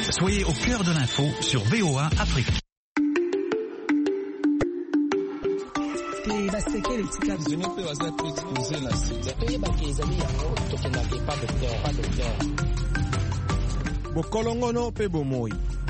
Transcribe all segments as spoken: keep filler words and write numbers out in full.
Soyez au cœur de l'info sur V O A Afrique. Bokolongono pe bomoi.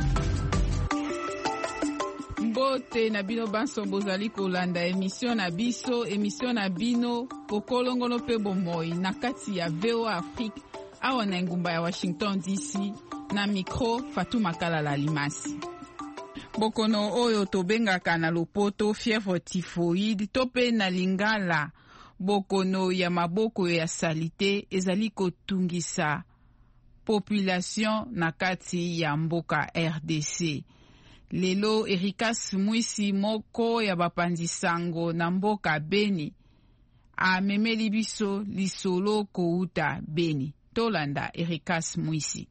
Mbote na bino banso bozali kolanda emission na biso, emission na bino Bokolongono pe bomoi na kati ya V O A Afrique awa na ngumba ya Washington D C na micro Fatuma Kalala Limasi. Bokono oyo tobengaka na lopoto fièvre typhoïde to pe na lingala bokono ya maboko ya salite ezali kotungisa population na kati ya mboka R D C. Lelo Erikas Mwisi moko ya bapandi sango na mboka Beni amemeli biso lisolo kouta Beni. Tolanda Erikas Mwisi.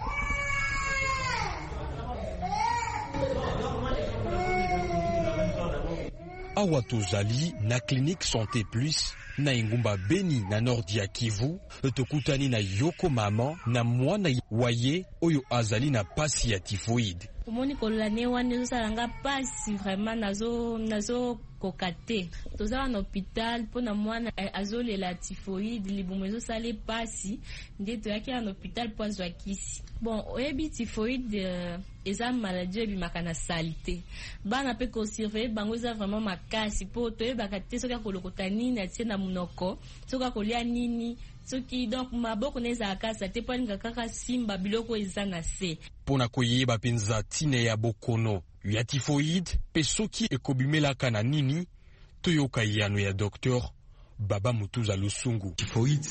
Awa tozali na clinique Santé Plus na ingumba Beni na nordi ya Kivu, tokutani na Yoko mama na mwana waye oyo azali na pasi ya typhoïde. Omoni kolane wana ezalanga pasi vraiment nazo nazo kokate. Toza na hôpital pona mwana azolela typhoïde libumu ezosale pasi nde toyaki na hôpital po azwa kisi. Bon, oyebi typhoïde uh, eza maladie ebimaka na salite. Bana pe ko surveiller bango eza vraiment makasi po toyebaka te soki akolokota nini atie na munoko, soki akolia nini, soki donc maboko neza akasa te po alinga kaka simba biloko eza na se. Pona koyeba penza tine ya bokono ya typhoïde pe soki ekobimelaka na nini toyoka yano ya docteur Baba Mutuza Lusungu. Typhoïde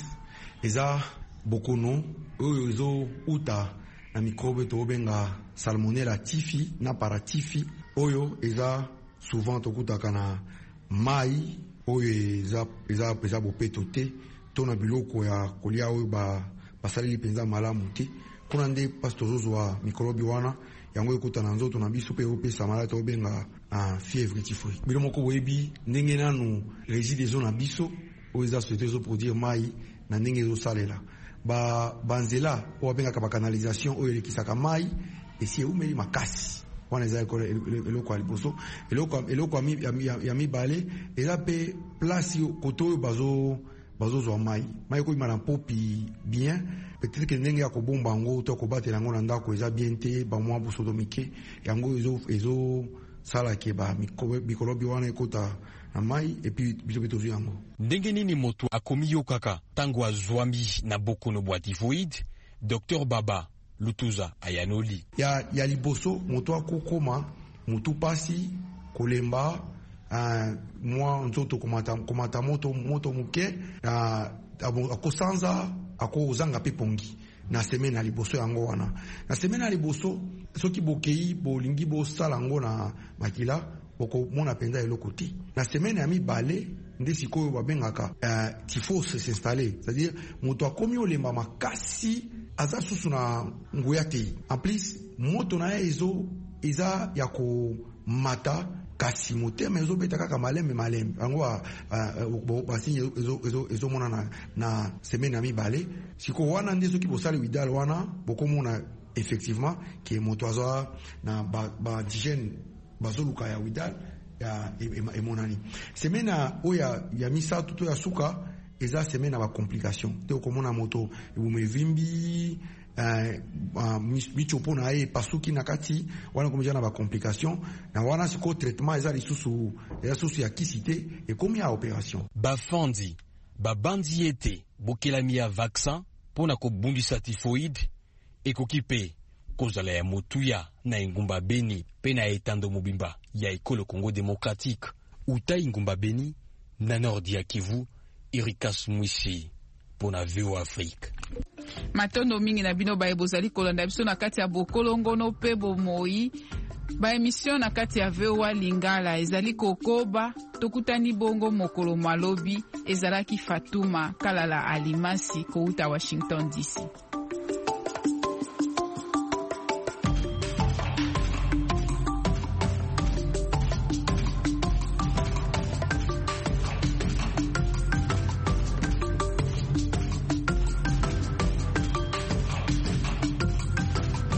eza bokono oyo ezo uta na microbe to benga Salmonella typhi na paratyphi oyo eza souvent tokutaka na mai oyo eza eza eza bopeto te to na biloko ya kolia oyo ba basaleli penza malamu te kuna nde pastozozwa microbe wana yango ekuta na nzoto na biso pe opesa maladi to benga uh, fièvre typhoïde. Bilo moko boyebi ndenge nanu réside ezo na biso oyo eza société ezo produire mai na ndenge ezo salela ba banzela o benga ba canalisation oyo elekisaka mai esi eumeli makasi wana eza eloko ya liboso eloko eloko ya mibale eza pe place koto oyo bazo bazozwa mai mai ko imana popi bien peut-être que ndenge ya kobomba ngo to kobatela ngo na ndako eza bien te ba mwa busodomike yango ezo ezo sala ke ba mikolobi wana ekota na mai et puis biso beto yango. Ndenge nini moto akomi yo kaka tango azwambi na bokono bwa typhoïde? Docteur Baba Lutuza Ayanoli. Ya ya liboso moto akokoma motu pasi kolemba uh, mwa nzoto komata komata moto moto muke na uh, akosanza akozanga pe pongi na semaine na liboso yango wana na semaine na liboso soki bokei bolingi bo sala ngo na makila boko mona penza eloko ti na semaine ya mibale nde sikoyo babengaka uh, typhose s'installer, c'est-à-dire moto akomi olemba makasi aza susu na nguya te en plus moto na ezo eza ya ko mata kasi motema ezo beta kaka malembe malembe yango uh, basi ezo ezo ezo mona na na semaine ya mibale siko wana nde soki bosali widal wana bokomona effectivement ke moto aza na ba, ba digène bazoluka ya widal ya emonani semaine oya ya misato to ya suka eza semaine na ba complication te okomona moto ebumevimbi Uh, uh, michopo na ye pasuki na kati wana komija na ba complication na wana siko traitement eza lisusu eza susu ya kisite e komi ya opération bafandi babandi ete bokelami ya vaccin pona kobundisa typhoïde ekoki pe kozala ya motuya na ingumba Beni pe na etando mobimba ya ekolo Congo démocratique uta ingumba Beni na nord ya Kivu. Erikas Mwisi pona V O A Afrique. Matondo mingi na bino baye bozali kolanda biso na kati ya Bokolongono pe bomoi ba emission na kati ya V O A Lingala ezali kokoba tokutani bongo mokolo malobi ezalaki Fatuma Kalala Alimasi kouta Washington D C.